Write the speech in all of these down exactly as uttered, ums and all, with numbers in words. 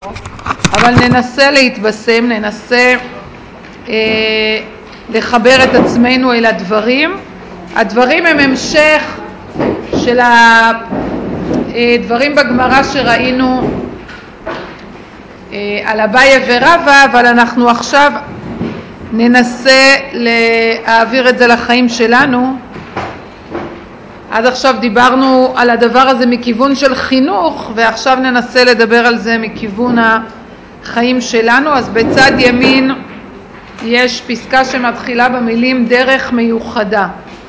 אבל ננסה להתבשם, ננסה אה, לחבר את עצמנו אל הדברים. הדברים הם המשך של הדברים בגמרא שראינו אה, על אביי ורבא, אבל אנחנו עכשיו ננסה להעביר את זה לחיים שלנו. עד עכשיו דיברנו על הדבר הזה מכיוון של חינוך, ועכשיו ננסה לדבר על זה מכיוון החיים שלנו. אז בצד ימין יש פסקה שמתחילה במילים דרך מיוחדה.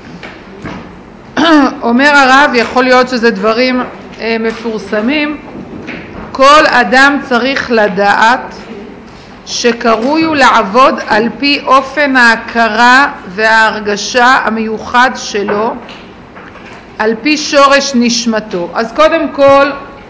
אומר הרב, יכול להיות שזה דברים אה, מפורסמים, כל אדם צריך לדעת שקרוי הוא לעבוד על פי אופן ההכרה וההרגשה המיוחד שלו, על פי שורש נשמתו. אז קודם כל,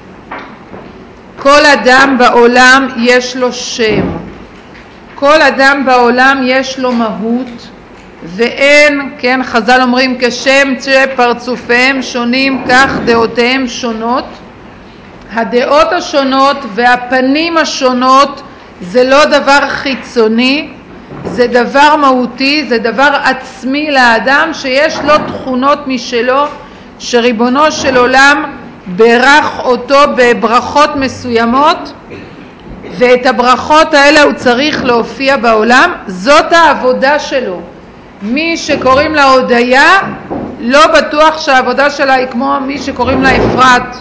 כל אדם בעולם יש לו שם. כל אדם בעולם יש לו מהות, ואין, כן, חז"ל אומרים, כשם שפרצופיהם שונים, כך דעותיהם שונות. הדעות השונות והפנים השונות זה לא דבר חיצוני, זה דבר מהותי, זה דבר עצמי לאדם שיש לו תכונות משלו, שריבונו של עולם ברך אותו בברכות מסוימות, ואת הברכות האלה הוא צריך להופיע בעולם. זאת העבודה שלו. מי שקוראים לה הודיה, לא בטוח שהעבודה שלה היא כמו מי שקוראים לה אפרת,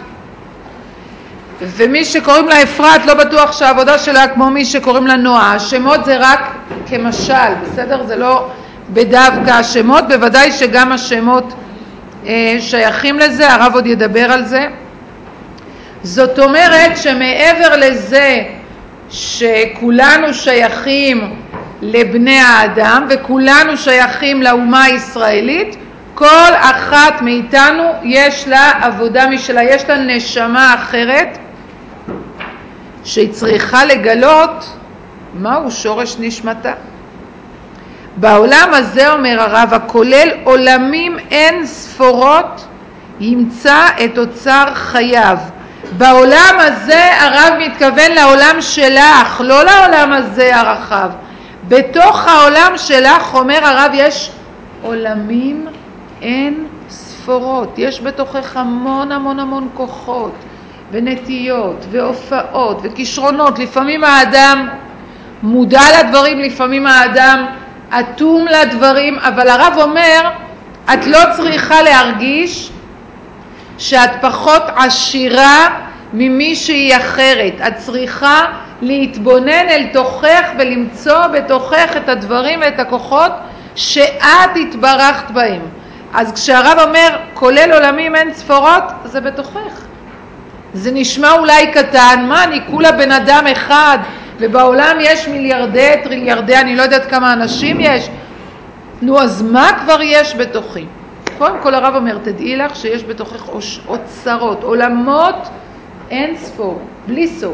ומי שקוראים לה אפרת לא בטוח שהעבודה שלה כמו מי שקוראים לה נועה. השמות זה רק כמשל, בסדר? זה לא בדווקא השמות, בוודאי שגם השמות אה, שייכים לזה, הרב עוד ידבר על זה. זאת אומרת שמעבר לזה שכולנו שייכים לבני האדם וכולנו שייכים לאומה הישראלית, כל אחת מאיתנו יש לה עבודה משלה, יש לה נשמה אחרת שהיא צריכה לגלות מהו שורש נשמתה. בעולם הזה, אומר הרב, הכולל עולמים אין ספורות, ימצא את אוצר חייו. בעולם הזה הרב מתכוון לעולם שלך, לא לעולם הזה הרחב. בתוך העולם שלך, אומר הרב, יש עולמים אין ספורות. יש בתוכך המון המון המון כוחות ונטיות והופעות וכישרונות. לפעמים האדם מודע לדברים, לפעמים האדם אטום לדברים, אבל הרב אומר, את לא צריכה להרגיש שאת פחות עשירה ממי שהיא אחרת. את צריכה להתבונן אל תוכך ולמצוא בתוכך את הדברים ואת הכוחות שאת התברכת בהם. אז כשהרב אומר כולל עולמים אין ספורות, זה בתוכך. זה נשמע אולי קטן, מה, אני כולה בן אדם אחד ובעולם יש מיליארדי טריליארדי, אני לא יודעת כמה אנשים יש. נו, אז מה כבר יש בתוכי? קודם כל הרב אומר, תדעי לך שיש בתוכך אוצרות, עולמות אין ספור, בלי סוף.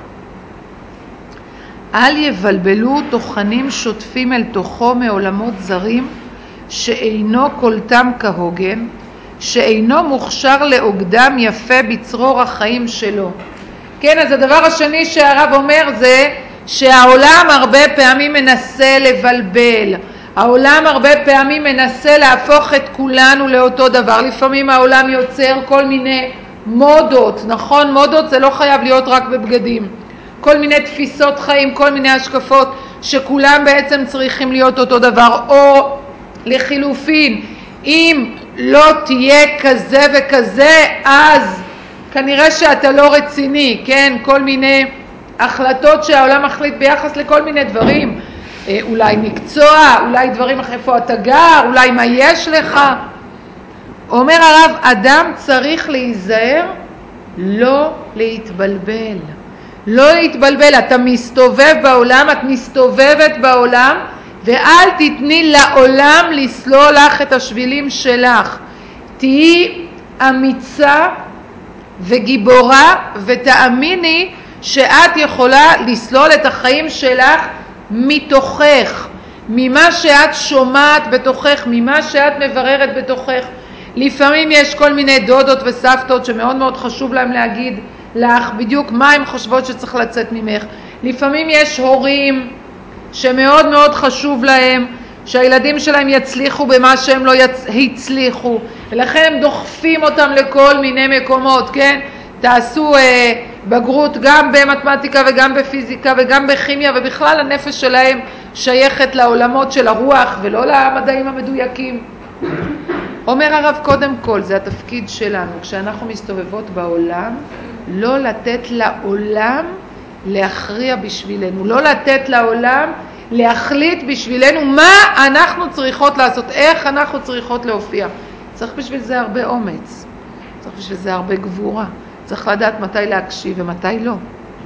אל יבלבלו תוכנים שוטפים אל תוכו מעולמות זרים, שאינו קולטם כהוגן, שאינו מוכשר לאוגדם יפה בצרור החיים שלו. כן, אז הדבר השני שהרב אומר זה שהעולם הרבה פעמים מנסה לבלבל. העולם הרבה פעמים מנסה להפוך את כולנו לאותו דבר. לפעמים העולם יוצר כל מיני מודות, נכון? מודות זה לא חייב להיות רק בבגדים. כל מיני תפיסות חיים, כל מיני השקפות שכולם בעצם צריכים להיות אותו דבר. או לחילופין, אם לא תהיה כזה וכזה, אז כנראה שאתה לא רציני, כן? כל מיני החלטות שהעולם מחליט ביחס לכל מיני דברים. אולי מקצוע, אולי דברים איפה אתה גר, אולי מה יש לך. אומר הרב, אדם צריך להיזהר לא להתבלבל. לא להתבלבל, אתה מסתובב בעולם, את מסתובבת בעולם, ואל תתני לעולם לסלול לך את השבילים שלך. תהי אמיצה וגיבורה, ותאמיני שאת יכולה לסלול את החיים שלך מתוכך, ממה שאת שומעת בתוכך, ממה שאת מבררת בתוכך. לפעמים יש כל מיני דודות וסבתות שמאוד מאוד חשוב להם להגיד לך בדיוק מה הן חושבות שצריך לצאת ממך. לפעמים יש הורים שמאוד מאוד חשוב להם שהילדים שלהם יצליחו במה שהם לא יצ... הצליחו, ולכן הם דוחפים אותם לכל מיני מקומות, כן? תעשו אה, בגרות גם במתמטיקה וגם בפיזיקה וגם בכימיה, ובכלל הנפש שלהם שייכת לעולמות של הרוח ולא למדעים המדויקים. אומר הרב, קודם כל זה התפקיד שלנו כשאנחנו מסתובבות בעולם, לא לתת לעולם להכריע בשבילנו, לא לתת לעולם להחליט בשבילנו מה אנחנו צריכות לעשות, איך אנחנו צריכות להופיע. צריך בשביל זה הרבה אומץ, צריך בשביל זה הרבה גבורה, צריך לדעת מתי להקשיב ומתי לא.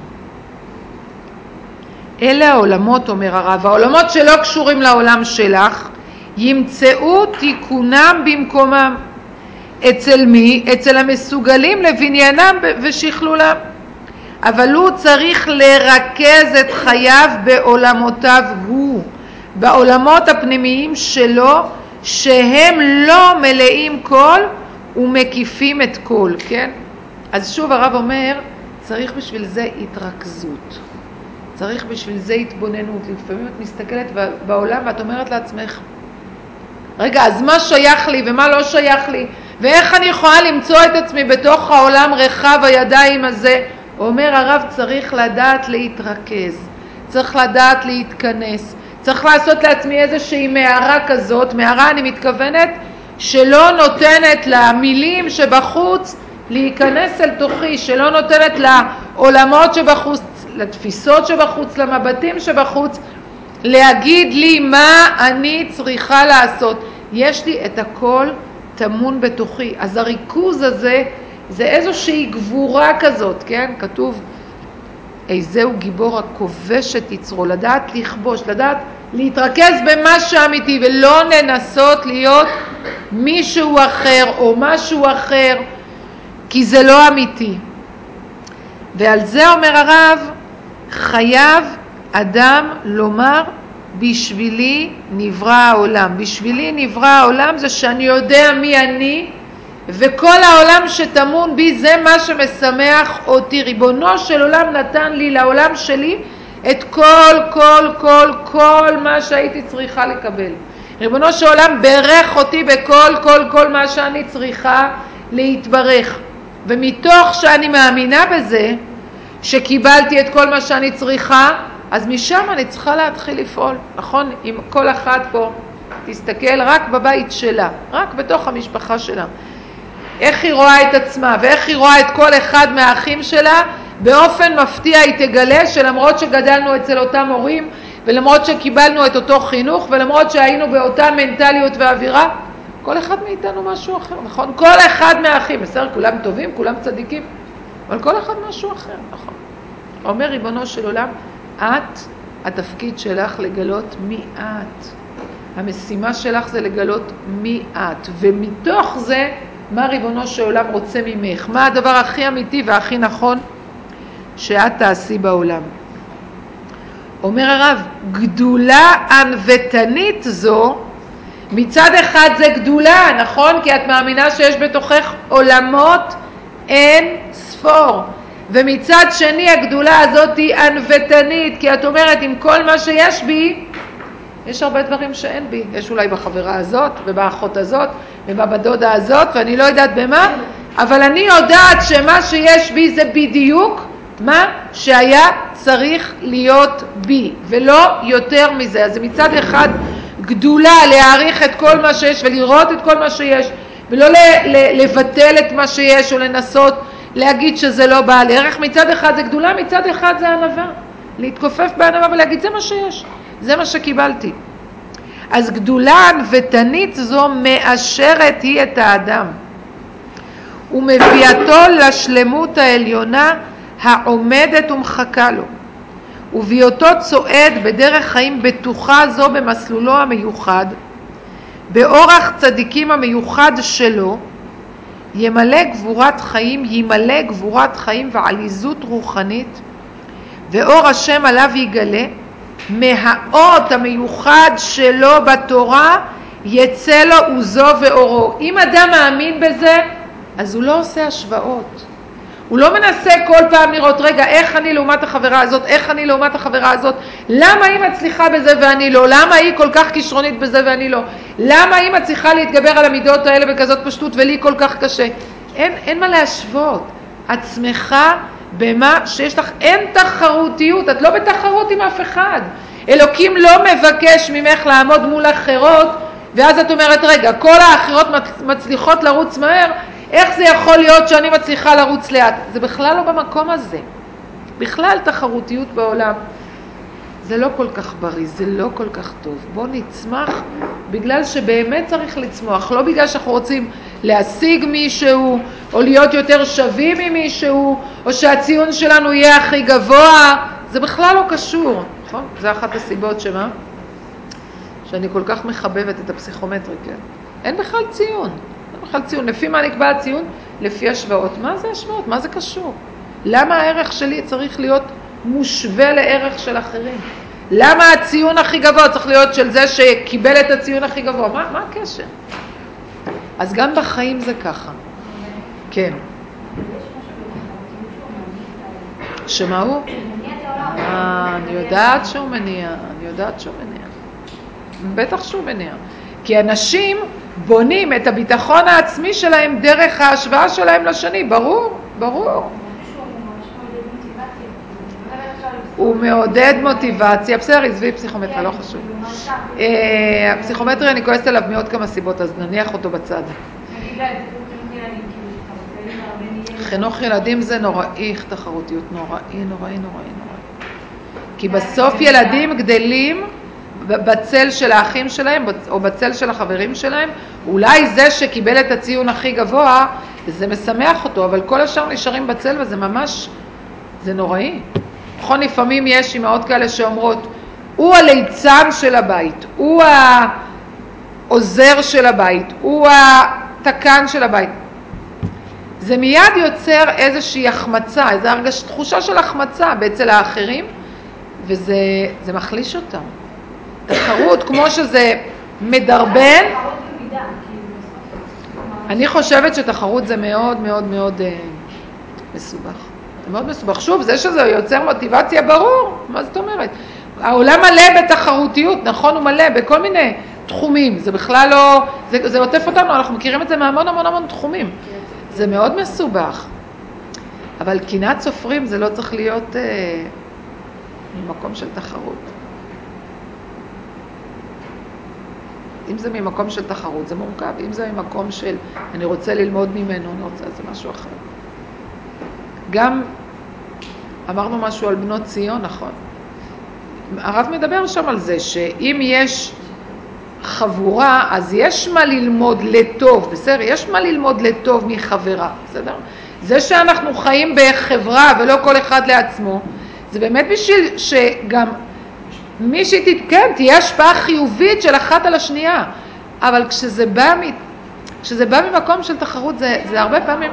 אלה העולמות, אומר הרב, העולמות שלא קשורים לעולם שלך, ימצאו תיקונם במקומם. אצל מי? אצל המסוגלים לבניינם ושכלולם. אבל הוא צריך לרכז את חייו בעולמותיו הוא, בעולמות הפנימיים שלו, שהם לא מלאים כל ומקיפים את כל, כן? אז שוב הרב אומר, צריך בשביל זה התרכזות, צריך בשביל זה התבוננות. לפעמים את מסתכלת בעולם ואת אומרת לעצמך, רגע, אז מה שייך לי ומה לא שייך לי, ואיך אני יכולה למצוא את עצמי בתוך העולם רחב הידיים הזה? אומר הרב, צריך לדעת להתרכז, צריך לדעת להתכנס, צריך לעשות לעצמי איזושהי מערה כזאת. מערה אני מתכוונת שלא נותנת למילים שבחוץ להיכנס אל תוכי, שלא נותנת לעולמות שבחוץ, לתפיסות שבחוץ, למבטים שבחוץ, להגיד לי מה אני צריכה לעשות. יש לי את הכל תמון בתוכי. אז הריכוז הזה זה איזושהי גבורה כזאת, כן? כתוב, איזהו גיבור הכובש את יצרו, לדעת לכבוש, לדעת להתרכז במה שאמיתי, ולא ננסות להיות מישהו אחר או משהו אחר, כי זה לא אמיתי. ועל זה אומר הרב, חייב אדם לומר, בשבילי נברא העולם. בשבילי נברא העולם זה שאני יודע מי אני, וכל העולם שתמון בי זה מה שמשמח אותי. ריבונו של עולם נתן לי, לעולם שלי, את כל, כל, כל, כל מה שהייתי צריכה לקבל. ריבונו של עולם ברך אותי בכל, כל, כל מה שאני צריכה להתברך. ומתוך שאני מאמינה בזה, שקיבלתי את כל מה שאני צריכה, אז משם אני צריכה להתחיל לפעול. נכון? אם כל אחת פה תסתכל רק בבית שלה, רק בתוך המשפחה שלה, איך היא רואה את עצמה ואיך היא רואה את כל אחד מהאחים שלה, באופן מפתיע היא תגלה שלמרות שגדלנו אצל אותם הורים, ולמרות שקיבלנו את אותו חינוך, ולמרות שהיינו באותה מנטליות ואווירה, כל אחד מאיתנו משהו אחר, נכון? כל אחד מהאחים, בסדר, כולם טובים, כולם צדיקים, אבל כל אחד משהו אחר, נכון? אומר ריבונו של עולם, את, התפקיד שלך לגלות מי את. המשימה שלך זה לגלות מי את, ומתוך זה, מה ריבונו של עולם רוצה ממך? מה הדבר הכי אמיתי והכי נכון שאת תעשי בעולם? אומר הרב, גדולה ענוותנית זו, מצד אחד זה גדולה, נכון? כי את מאמינה שיש בתוכך עולמות אין ספור. ומצד שני הגדולה הזאת היא ענוותנית, כי את אומרת, עם כל מה שיש בי, יש הרבה דברים שאין בי. יש אולי בחברה הזאת, ובאחות הזאת, ובבדודה הזאת, ואני לא יודעת במה, אבל אני יודעת שמה שיש בי זה בדיוק מה שהיה צריך להיות בי, ולא יותר מזה. אז מצד אחד גדולה להעריך את כל מה שיש ולראות את כל מה שיש, ולא לבטל את מה שיש או לנסות להגיד שזה לא בעל ערך. מצד אחד זה גדולה, מצד אחד זה ענווה. להתכופף בענווה ולהגיד זה מה שיש, זה מה שקיבלתי. אז גדולה ענוותנית זו מאשרת היא את האדם ומביאתו לשלמות העליונה העומדת ומחכה לו, ובהיותו צועד בדרך חיים בטוחה זו במסלולו המיוחד, באורח צדיקים המיוחד שלו, ימלא גבורת חיים, ימלא גבורת חיים ועליזות רוחנית, ואור השם עליו יגלה, מהאות המיוחד שלו בתורה יצא לו עוזו ואורו. אם אדם מאמין בזה, אז הוא לא עושה השוואות, הוא לא מנסה כל פעם לראות, רגע, איך אני לעומת החברה הזאת, איך אני לעומת החברה הזאת, למה היא מצליחה בזה ואני לא, למה היא כל כך כישרונית בזה ואני לא, למה היא מצליחה להתגבר על המידות האלה בכזאת פשטות ולי כל כך קשה. אין, אין מה להשוות. עצמך במה שיש לך, אין תחרותיות, את לא בתחרות עם אף אחד. אלוקים לא מבקש ממך לעמוד מול אחרות, ואז את אומרת, רגע, כל האחרות מצליחות לרוץ מהר, איך זה יכול להיות שאני מצליחה לרוץ לאט? זה בכלל לא במקום הזה. בכלל תחרותיות בעולם. זה לא כל כך בריא, זה לא כל כך טוב. בוא נצמח בגלל שבאמת צריך לצמוח, לא בגלל שאנחנו רוצים להשיג מישהו, או להיות יותר שווים ממישהו, או שהציון שלנו יהיה הכי גבוה. זה בכלל לא קשור, נכון? זה אחת הסיבות שמה? שאני כל כך מחבבת את הפסיכומטרי, כן? אין בכלל ציון. אין בכלל ציון. לפי מה נקבע הציון? לפי השוואות. מה זה השוואות? מה זה קשור? למה הערך שלי צריך להיות מושווה לערך של אחרים? למה הציון הכי גבוה צריך להיות של זה שקיבל את הציון הכי גבוה? מה, מה הקשר? אז גם בחיים זה ככה. כן. שמה הוא? אה, אני יודעת שהוא מניע. אני יודעת שהוא מניע. בטח שהוא מניע. כי אנשים בונים את הביטחון העצמי שלהם דרך ההשוואה שלהם לשני. ברור, ברור. הוא מעודד מוטיבציה. בסדר, עזבי פסיכומטריה, לא חשוב. הפסיכומטריה אני כועסת עליו מעוד כמה סיבות, אז נניח אותו בצד. חינוך ילדים זה נוראי, תחרותיות נוראי, נוראי, נוראי, נוראי. כי בסוף ילדים גדלים בצל של האחים שלהם, או בצל של החברים שלהם. אולי זה שקיבל את הציון הכי גבוה, זה משמח אותו, אבל כל השאר נשארים בצל, וזה ממש, זה נוראי. נכון, לפעמים יש אמהות כאלה שאומרות, הוא הליצן של הבית, הוא העוזר של הבית, הוא התקן של הבית. זה מיד יוצר איזושהי החמצה, איזו הרגש, תחושה של החמצה אצל האחרים, וזה זה מחליש אותם. תחרות, כמו שזה מדרבן, אני חושבת שתחרות זה מאוד מאוד מאוד מסובך. מאוד מסובך. שוב, זה שזה יוצר מוטיבציה, ברור. מה זאת אומרת? העולם מלא בתחרותיות, נכון? הוא מלא בכל מיני תחומים. זה בכלל לא, זה, זה עוטף אותנו, אנחנו מכירים את זה מהמון המון המון תחומים. זה מאוד מסובך. אבל קנאת סופרים זה לא צריך להיות אה, ממקום של תחרות. אם זה ממקום של תחרות, זה מורכב. אם זה ממקום של אני רוצה ללמוד ממנו, אני רוצה, זה משהו אחר. גם אמרנו משהו על בנות ציון, נכון. הרב מדבר שם על זה שאם יש חבורה, אז יש מה ללמוד לטוב, בסדר? יש מה ללמוד לטוב מחברה, בסדר? זה שאנחנו חיים בחברה ולא כל אחד לעצמו, זה באמת בשביל שגם מי שתתקן, תהיה השפעה חיובית של אחת על השנייה. אבל כשזה בא, כשזה בא ממקום של תחרות, זה, זה הרבה פעמים...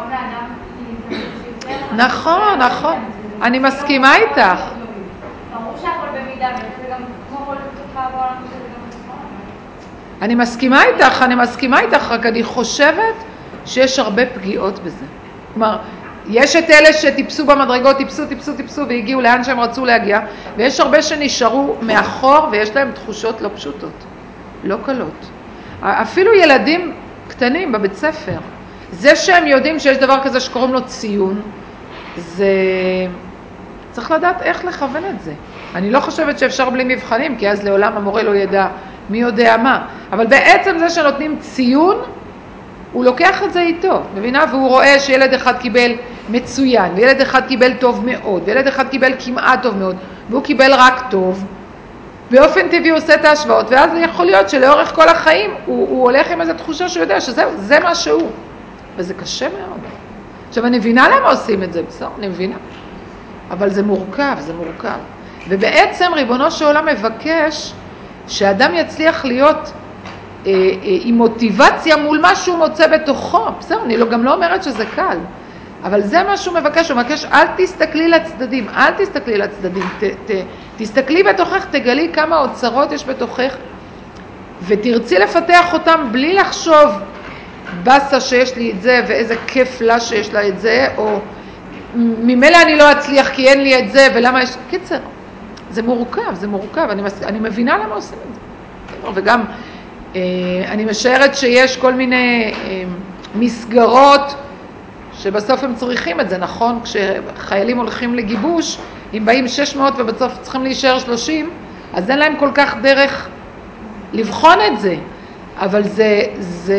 נכון, נכון. אני מסכימה איתך. ברור שהכל במידה, וזה גם כמו כל תופעה בעולם שזה גם נכון. אני מסכימה איתך, אני מסכימה איתך, רק אני חושבת שיש הרבה פגיעות בזה. כלומר, יש את אלה שטיפסו במדרגות, טיפסו, טיפסו, טיפסו והגיעו לאן שהם רצו להגיע, ויש הרבה שנשארו מאחור ויש להם תחושות לא פשוטות, לא קלות. אפילו ילדים קטנים בבית ספר, זה שהם יודעים שיש דבר כזה שקוראים לו ציון, זה... צריך לדעת איך לכוון את זה. אני לא חושבת שאפשר בלי מבחנים, כי אז לעולם המורה לא ידע מי יודע מה. אבל בעצם זה שנותנים ציון, הוא לוקח את זה איתו, מבינה? והוא רואה שילד אחד קיבל מצוין, וילד אחד קיבל טוב מאוד, וילד אחד קיבל כמעט טוב מאוד, והוא קיבל רק טוב. באופן טבעי הוא עושה את ההשוואות, ואז יכול להיות שלאורך כל החיים הוא, הוא הולך עם איזו תחושה שהוא יודע שזה זה מה שהוא. וזה קשה מאוד. עכשיו אני מבינה למה עושים את זה, בסדר? אני מבינה. אבל זה מורכב, זה מורכב. ובעצם ריבונו של עולם מבקש שאדם יצליח להיות אה, אה, עם מוטיבציה מול מה שהוא מוצא בתוכו. בסדר, אני לא, גם לא אומרת שזה קל. אבל זה מה שהוא מבקש, הוא מבקש, אל תסתכלי לצדדים, אל תסתכלי לצדדים, ת, ת, תסתכלי בתוכך, תגלי כמה אוצרות יש בתוכך, ותרצי לפתח אותם בלי לחשוב בסה שיש לי את זה, ואיזה כיף לה שיש לה את זה, או ממילא אני לא אצליח כי אין לי את זה, ולמה יש... קיצר, זה מורכב, זה מורכב, אני, מס... אני מבינה למה עושים את זה. וגם אה, אני משערת שיש כל מיני אה, מסגרות שבסוף הם צריכים את זה, נכון? כשחיילים הולכים לגיבוש, אם באים שש מאות ובסוף צריכים להישאר שלושים, אז אין להם כל כך דרך לבחון את זה. אבל זה, זה...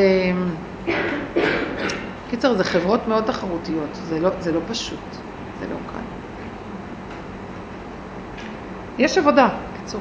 קיצר, זה חברות מאוד תחרותיות, זה לא, זה לא פשוט, זה לא קל. יש עבודה, קיצור.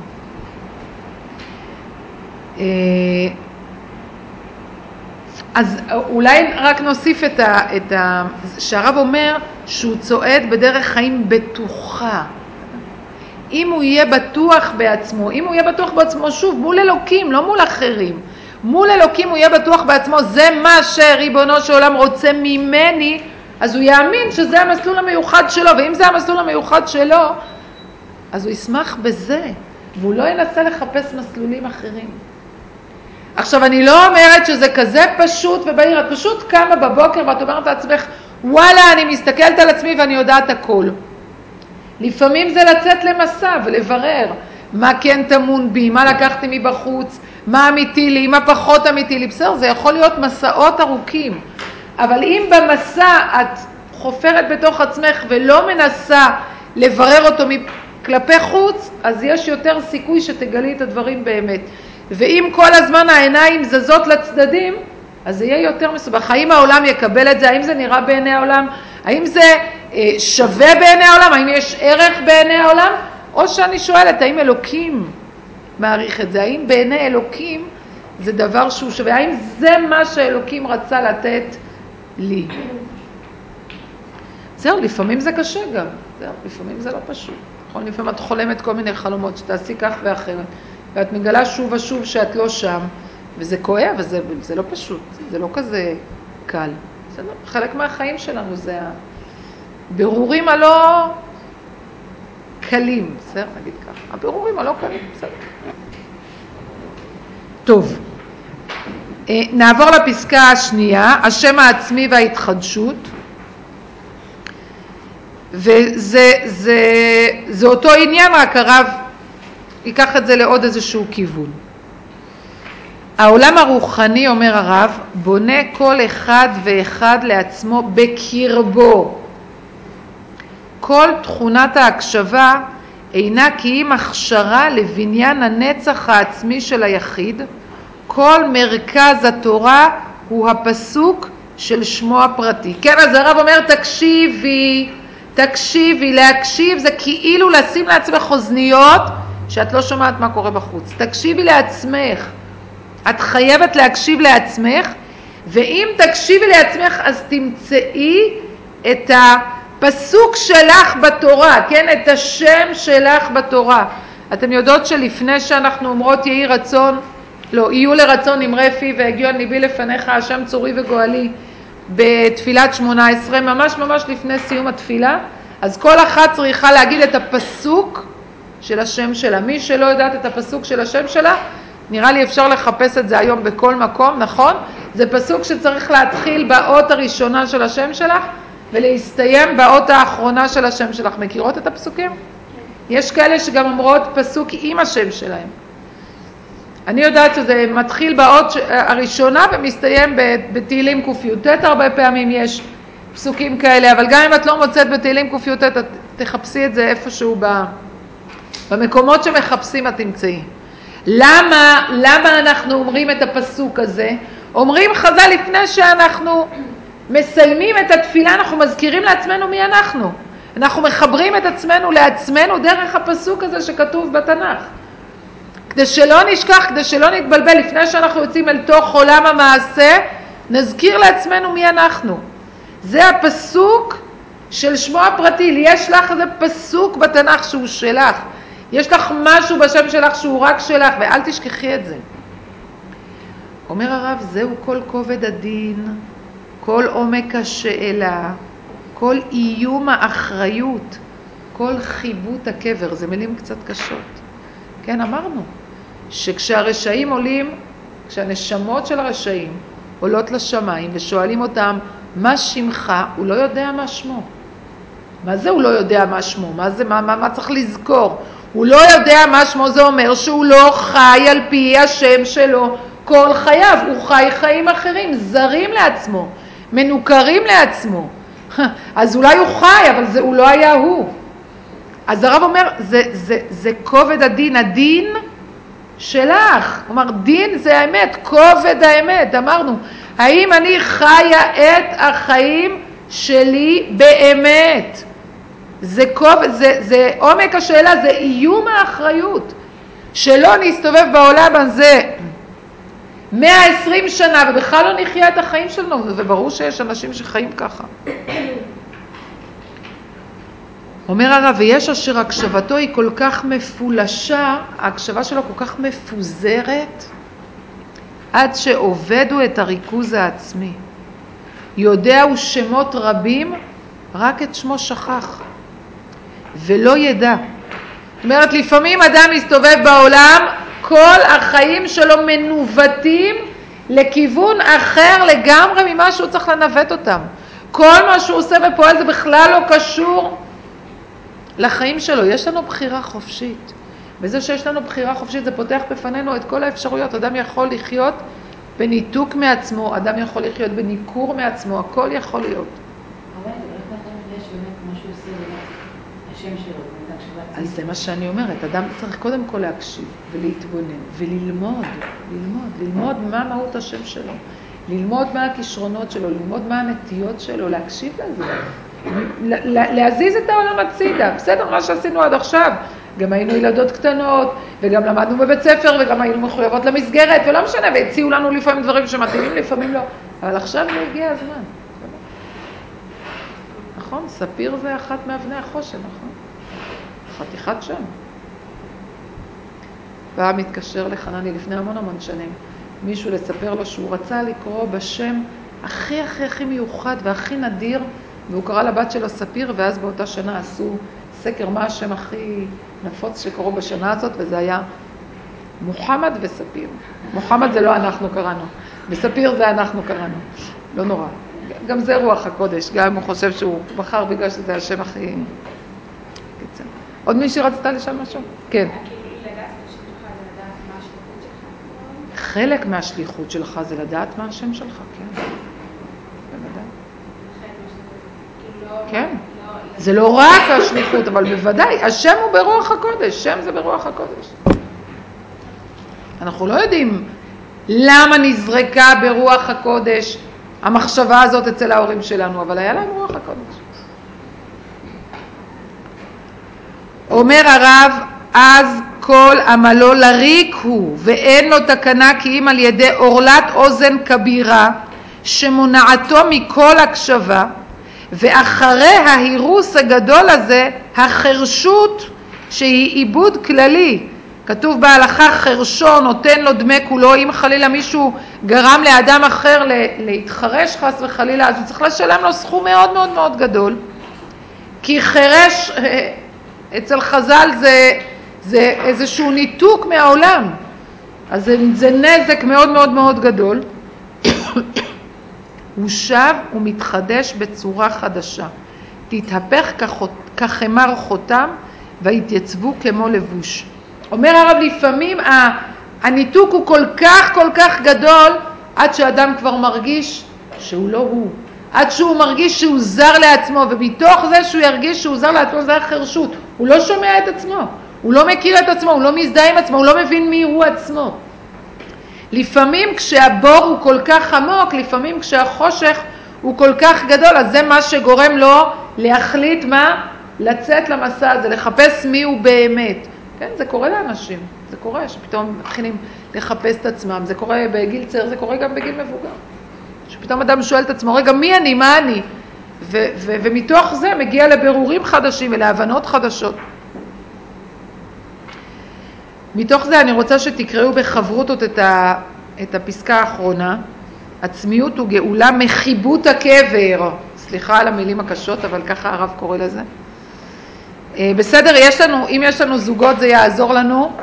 אז אולי רק נוסיף את ה, את ה... שהרב אומר שהוא צועד בדרך חיים בטוחה. אם הוא יהיה בטוח בעצמו, אם הוא יהיה בטוח בעצמו, שוב, מול אלוקים, לא מול אחרים. מול אלוקים הוא יהיה בטוח בעצמו, זה מה שריבונו של עולם רוצה ממני, אז הוא יאמין שזה המסלול המיוחד שלו, ואם זה המסלול המיוחד שלו, אז הוא ישמח בזה, והוא לא ינסה לחפש מסלולים אחרים. עכשיו, אני לא אומרת שזה כזה פשוט ובהיר, את פשוט קמה בבוקר ואת אומרת לעצמך, וואלה, אני מסתכלת על עצמי ואני יודעת הכל. לפעמים זה לצאת למסע ולברר מה כן תמון בי, מה לקחתי מבחוץ, מה אמיתי לי, מה פחות אמיתי לי. בסדר, זה יכול להיות מסעות ארוכים. אבל אם במסע את חופרת בתוך עצמך ולא מנסה לברר אותו כלפי חוץ, אז יש יותר סיכוי שתגלי את הדברים באמת. ואם כל הזמן העיניים זזות לצדדים, אז זה יהיה יותר מסובך. האם העולם יקבל את זה? האם זה נראה בעיני העולם? האם זה אה, שווה בעיני העולם? האם יש ערך בעיני העולם? או שאני שואלת, האם אלוקים מעריך את זה? האם בעיני אלוקים זה דבר שהוא שווה? האם זה מה שאלוקים רצה לתת לי? זהו, לפעמים זה קשה גם. זהו, לפעמים זה לא פשוט. נכון, לפעמים את חולמת כל מיני חלומות שתעשי כך ואחרת, ואת מגלה שוב ושוב שאת לא שם, וזה כואב, וזה זה לא פשוט, זה לא כזה קל. זה לא, חלק מהחיים שלנו זה הבירורים הלא קלים, בסדר, נגיד ככה. הבירורים הלא קלים, בסדר. טוב, נעבור לפסקה השנייה, השם העצמי וההתחדשות. וזה זה, זה אותו עניין, רק הרב ייקח את זה לעוד איזשהו כיוון. העולם הרוחני, אומר הרב, בונה כל אחד ואחד לעצמו בקרבו. כל תכונת ההקשבה אינה כי אם הכשרה לבניין הנצח העצמי של היחיד. כל מרכז התורה הוא הפסוק של שמו הפרטי. כן, אז הרב אומר, תקשיבי, תקשיבי, להקשיב זה כאילו לשים לעצמך אוזניות שאת לא שומעת מה קורה בחוץ. תקשיבי לעצמך. את חייבת להקשיב לעצמך, ואם תקשיבי לעצמך אז תמצאי את הפסוק שלך בתורה, כן? את השם שלך בתורה. אתם יודעות שלפני שאנחנו אומרות יהי רצון, לא, יהיו לרצון אמרי פי והגיעו על ליבי לפניך השם צורי וגואלי, בתפילת שמונה עשרה, ממש ממש לפני סיום התפילה, אז כל אחת צריכה להגיד את הפסוק של השם שלה. מי שלא יודעת את הפסוק של השם שלה, נראה לי אפשר לחפש את זה היום בכל מקום, נכון? זה פסוק שצריך להתחיל באות הראשונה של השם שלך, ולהסתיים באות האחרונה של השם שלך. מכירות את הפסוקים? יש כאלה שגם אומרות פסוק עם השם שלהם. אני יודעת שזה מתחיל באות הראשונה ומסתיים בתהילים ק"ט, הרבה פעמים יש פסוקים כאלה, אבל גם אם את לא מוצאת בתהילים ק"ט, תחפשי את זה איפשהו במקומות שמחפשים את תמצאי. למה, למה אנחנו אומרים את הפסוק הזה? אומרים חז"ל לפני שאנחנו מסיימים את התפילה, אנחנו מזכירים לעצמנו מי אנחנו. אנחנו מחברים את עצמנו לעצמנו דרך הפסוק הזה שכתוב בתנ"ך. כדי שלא נשכח, כדי שלא נתבלבל, לפני שאנחנו יוצאים אל תוך עולם המעשה, נזכיר לעצמנו מי אנחנו. זה הפסוק של שמו הפרטי. יש לך איזה פסוק בתנ"ך שהוא שלך. יש לך משהו בשם שלך שהוא רק שלך, ואל תשכחי את זה. אומר הרב, זהו כל כובד הדין, כל עומק השאלה, כל איום האחריות, כל חיבוט הקבר. זה מילים קצת קשות. כן, אמרנו שכשהרשעים עולים, כשהנשמות של הרשעים עולות לשמיים ושואלים אותם מה שמך, הוא לא יודע מה שמו. מה זה הוא לא יודע מה שמו? מה זה, מה, מה, מה צריך לזכור? הוא לא יודע מה שמו, זה אומר שהוא לא חי על פי השם שלו כל חייו, הוא חי חיים אחרים, זרים לעצמו, מנוכרים לעצמו. אז אולי הוא חי, אבל זה, הוא לא היה הוא. אז הרב אומר, זה, זה, זה כובד הדין, הדין שלך. כלומר, דין זה האמת, כובד האמת. אמרנו, האם אני חיה את החיים שלי באמת? זה, כובד, זה, זה עומק השאלה, זה איום האחריות. שלא נסתובב בעולם הזה מאה ועשרים שנה ובכלל לא נחיה את החיים שלנו, וברור שיש אנשים שחיים ככה. אומר הרב, ויש אשר הקשבתו היא כל כך מפולשה, ההקשבה שלו כל כך מפוזרת, עד שעובדו את הריכוז העצמי. יודע הוא שמות רבים, רק את שמו שכח, ולא ידע. זאת אומרת, לפעמים אדם מסתובב בעולם, כל החיים שלו מנווטים לכיוון אחר לגמרי ממה שהוא צריך לנווט אותם. כל מה שהוא עושה ופועל זה בכלל לא קשור לחיים שלו. יש לנו בחירה חופשית. בזה שיש לנו בחירה חופשית זה פותח בפנינו את כל האפשרויות. אדם יכול לחיות בניתוק מעצמו, אדם יכול לחיות בניקור מעצמו, הכל יכול להיות. אבל איך אתה יש באמת כמו שהוא עושה השם שלו? אז זה מה שאני אומרת, אדם צריך קודם כל להקשיב ולהתבונן וללמוד, ללמוד, ללמוד מה מהות השם שלו, ללמוד מה הכישרונות שלו, ללמוד מה הנטיות שלו, להקשיב לזה, להזיז את העולם הצידה. בסדר, מה שעשינו עד עכשיו, גם היינו ילדות קטנות וגם למדנו בבית ספר וגם היינו מחויבות למסגרת ולא משנה, והציעו לנו לפעמים דברים שמתאימים, לפעמים לא, אבל עכשיו לא הגיע הזמן. נכון, ספיר זה אחת מאבני החושן, נכון? חתיכת שם. פעם מתקשר לחנני לפני המון המון שנים, מישהו לספר לו שהוא רצה לקרוא בשם הכי הכי הכי מיוחד והכי נדיר, והוא קרא לבת שלו ספיר, ואז באותה שנה עשו סקר מה השם הכי נפוץ שקראו בשנה הזאת, וזה היה מוחמד וספיר. מוחמד זה לא אנחנו קראנו, וספיר זה אנחנו קראנו. לא נורא. גם זה רוח הקודש, גם אם הוא חושב שהוא בחר בגלל שזה השם הכי... עוד מישהו רצתה לשאול משהו? כן. חלק מהשליחות שלך זה לדעת מה השם שלך, כן. בוודאי. כן. זה לא רק השליחות, אבל בוודאי, השם הוא ברוח הקודש, שם זה ברוח הקודש. אנחנו לא יודעים למה נזרקה ברוח הקודש המחשבה הזאת אצל ההורים שלנו, אבל היה להם רוח הקודש. אומר הרב, אז כל עמלו לריק הוא, ואין לו תקנה כי אם על ידי אורלת אוזן כבירה, שמונעתו מכל הקשבה, ואחרי ההירוס הגדול הזה, החרשות שהיא עיבוד כללי. כתוב בהלכה, חרשו נותן לו דמי כולו, אם חלילה מישהו גרם לאדם אחר להתחרש חס וחלילה, אז הוא צריך לשלם לו סכום מאוד מאוד מאוד גדול, כי חרש... אצל חז"ל זה, זה איזשהו ניתוק מהעולם. אז זה, זה נזק מאוד מאוד מאוד גדול. הוא שב ומתחדש בצורה חדשה. תתהפך כחמר חותם והתייצבו כמו לבוש. אומר הרב, לפעמים הניתוק הוא כל כך כל כך גדול עד שאדם כבר מרגיש שהוא לא הוא. עד שהוא מרגיש שהוא זר לעצמו, ומתוך זה שהוא ירגיש שהוא זר לעצמו, זה החרשות. הוא לא שומע את עצמו, הוא לא מכיר את עצמו, הוא לא מזדהה עם עצמו, הוא לא מבין מי הוא עצמו. לפעמים כשהבור הוא כל כך עמוק, לפעמים כשהחושך הוא כל כך גדול, אז זה מה שגורם לו להחליט מה? לצאת למסע הזה, לחפש מי הוא באמת. כן, זה קורה לאנשים, זה קורה שפתאום מתחילים לחפש את עצמם, זה קורה בגיל צעיר, זה קורה גם בגיל מבוגר. שפתאום אדם שואל את עצמו, רגע, מי אני, מה אני? ו- ו- ומתוך זה מגיע לבירורים חדשים ולהבנות חדשות. מתוך זה אני רוצה שתקראו בחברותות את, ה- את הפסקה האחרונה. עצמיות וגאולה מחיבוט הקבר. סליחה על המילים הקשות, אבל ככה הרב קורא לזה. בסדר, יש לנו, אם יש לנו זוגות זה יעזור לנו.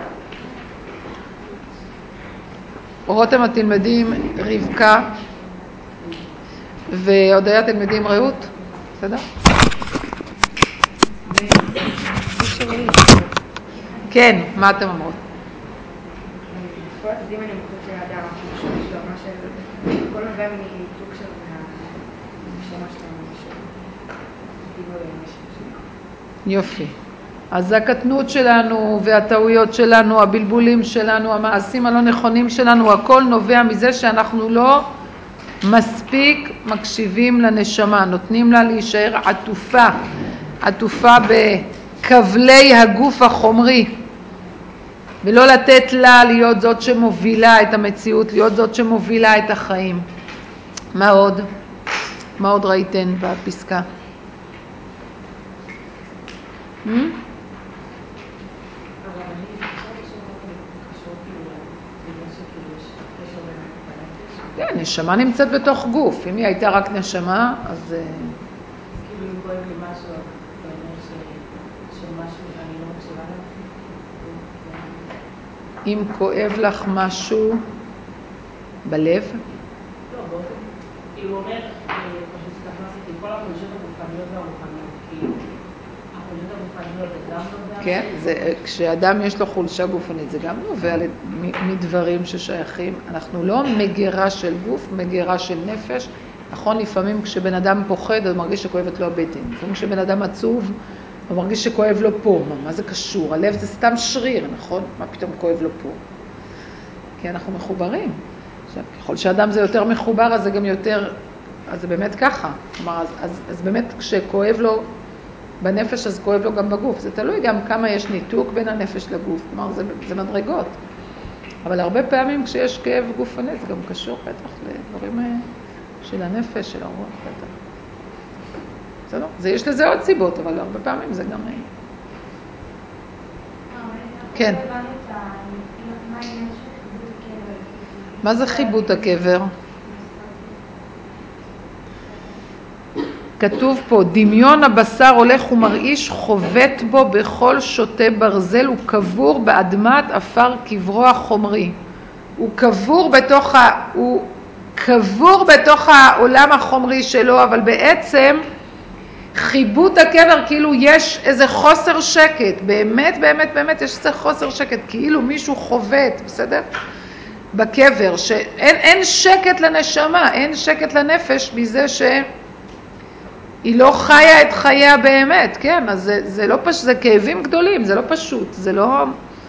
רותם התלמדים רבקה והודיה תלמדים רעות. בסדר? כן, מה אתם אומרות? כל הצדדים הנמוכות של האדם, שלו, מה של... כל נובע מניתוק של הנשמה שלנו, של... יופי. אז הקטנות שלנו והטעויות שלנו, הבלבולים שלנו, המעשים הלא נכונים שלנו, הכל נובע מזה שאנחנו לא מספיק מקשיבים לנשמה, נותנים לה להישאר עטופה, עטופה בכבלי הגוף החומרי, ולא לתת לה להיות זאת שמובילה את המציאות, להיות זאת שמובילה את החיים. מה עוד? מה עוד ראיתן בפסקה? Hmm? כן, נשמה נמצאת בתוך גוף. אם היא הייתה רק נשמה, אז... כאילו אם כואב לי משהו, אתה אומר שמשהו אני לא מקשיבה לה? אם כואב לך משהו בלב? לא, באופן. כאילו אומר, פשוט תכנסתי כל החולשות הגופניות והרוחניות, כאילו החולשות הגופניות זה גם נובע? כן, זה, כשאדם יש לו חולשה גופנית, זה גם נובע מדברים ששייכים. אנחנו לא מגירה של גוף, מגירה של נפש. נכון, לפעמים כשבן אדם פוחד, הוא מרגיש שכואבת לו הבטן. לפעמים כשבן אדם עצוב, הוא מרגיש שכואב לו פה. מה, מה זה קשור? הלב זה סתם שריר, נכון? מה פתאום כואב לו פה? כי אנחנו מחוברים. עכשיו, ככל שאדם זה יותר מחובר, אז זה גם יותר, אז זה באמת ככה. כלומר, אז, אז, אז באמת כשכואב לו בנפש, אז כואב לו גם בגוף. זה תלוי גם כמה יש ניתוק בין הנפש לגוף. כלומר, זה, זה מדרגות. אבל הרבה פעמים כשיש כאב גופני, זה גם קשור בטח לדברים של הנפש, של הרוח בטח. בסדר? זה יש לזה עוד סיבות, אבל הרבה פעמים זה גם... כן. מה זה חיבוט הקבר? כתוב פה, דמיון הבשר הולך ומרעיש, חובט בו בכל שוטה ברזל, הוא קבור באדמת אפר קברו החומרי. הוא קבור בתוך, ה... הוא קבור בתוך העולם החומרי שלו, אבל בעצם חיבוט הקבר כאילו יש איזה חוסר שקט, באמת באמת באמת יש איזה חוסר שקט, כאילו מישהו חובט, בסדר? בקבר, שאין אין שקט לנשמה, אין שקט לנפש מזה ש... היא לא חיה את חייה באמת, כן, אז זה, זה לא פשוט, זה כאבים גדולים, זה לא פשוט, זה לא...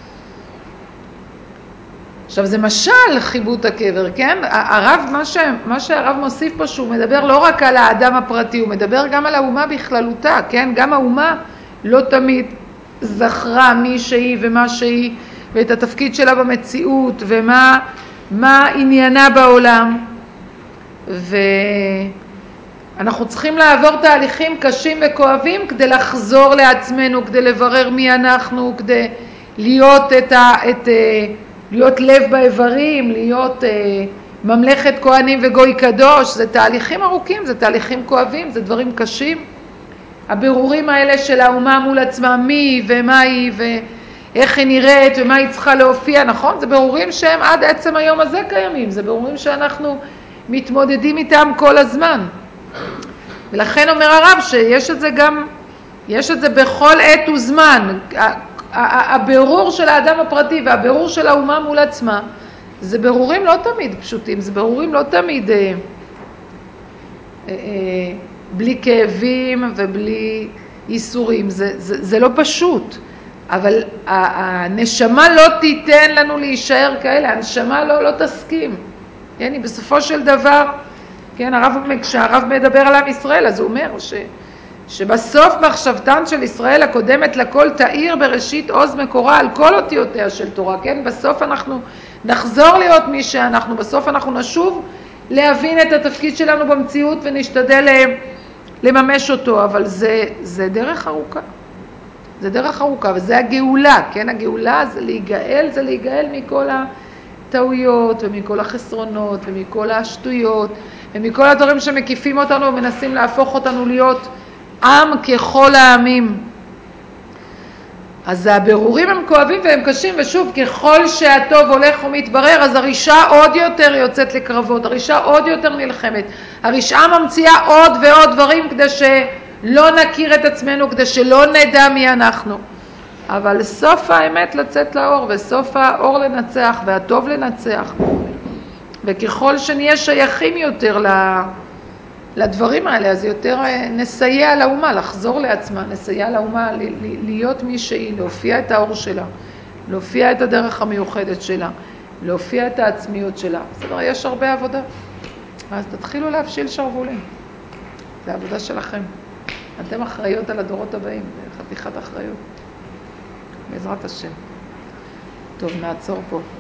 עכשיו זה משל חיבוט הקבר, כן? הרב, מה, ש... מה שהרב מוסיף פה שהוא מדבר לא רק על האדם הפרטי, הוא מדבר גם על האומה בכללותה, כן? גם האומה לא תמיד זכרה מי שהיא ומה שהיא, ואת התפקיד שלה במציאות, ומה מה עניינה בעולם. ו... אנחנו צריכים לעבור תהליכים קשים וכואבים כדי לחזור לעצמנו, כדי לברר מי אנחנו, כדי להיות את ה, את, להיות לב באיברים, להיות ממלכת כהנים וגוי קדוש. זה תהליכים ארוכים, זה תהליכים כואבים, זה דברים קשים. הבירורים האלה של האומה מול עצמה, מי ומה היא ואיך היא נראית ומה היא צריכה להופיע, נכון? זה בירורים שהם עד עצם היום הזה קיימים, זה בירורים שאנחנו מתמודדים איתם כל הזמן. ולכן אומר הרב שיש את זה גם, יש את זה בכל עת וזמן. הבירור של האדם הפרטי והבירור של האומה מול עצמה, זה בירורים לא תמיד פשוטים, זה בירורים לא תמיד אה, אה, אה, בלי כאבים ובלי ייסורים, זה, זה, זה לא פשוט. אבל הנשמה לא תיתן לנו להישאר כאלה, הנשמה לא, לא תסכים. כן, היא בסופו של דבר, כן, הרב, כשהרב מדבר על עם ישראל, אז הוא אומר ש, שבסוף מחשבתן של ישראל הקודמת לכל תאיר בראשית עוז מקורה על כל אותיותיה של תורה, כן? בסוף אנחנו נחזור להיות מי שאנחנו, בסוף אנחנו נשוב להבין את התפקיד שלנו במציאות ונשתדל לממש אותו, אבל זה, זה דרך ארוכה. זה דרך ארוכה, וזה הגאולה, כן? הגאולה זה להיגאל, זה להיגאל מכל הטעויות ומכל החסרונות ומכל השטויות ומכל הדברים שמקיפים אותנו ומנסים להפוך אותנו להיות עם ככל העמים. אז הבירורים הם כואבים והם קשים, ושוב, ככל שהטוב הולך ומתברר, אז הרישה עוד יותר יוצאת לקרבות, הרישה עוד יותר נלחמת, הרישה ממציאה עוד ועוד דברים כדי לא נכיר את עצמנו כדי שלא נדע מי אנחנו. אבל סוף האמת לצאת לאור, וסוף האור לנצח, והטוב לנצח. וככל שנהיה שייכים יותר לדברים האלה, אז יותר נסייע לאומה, לחזור לעצמה, נסייע לאומה להיות מי שהיא, להופיע את האור שלה, להופיע את הדרך המיוחדת שלה, להופיע את העצמיות שלה. בסדר, יש הרבה עבודה. אז תתחילו להפשיל שרבולים. זה העבודה שלכם. אתם אחראיות על הדורות הבאים, זה חתיכת אחריות. בעזרת השם. טוב, נעצור פה.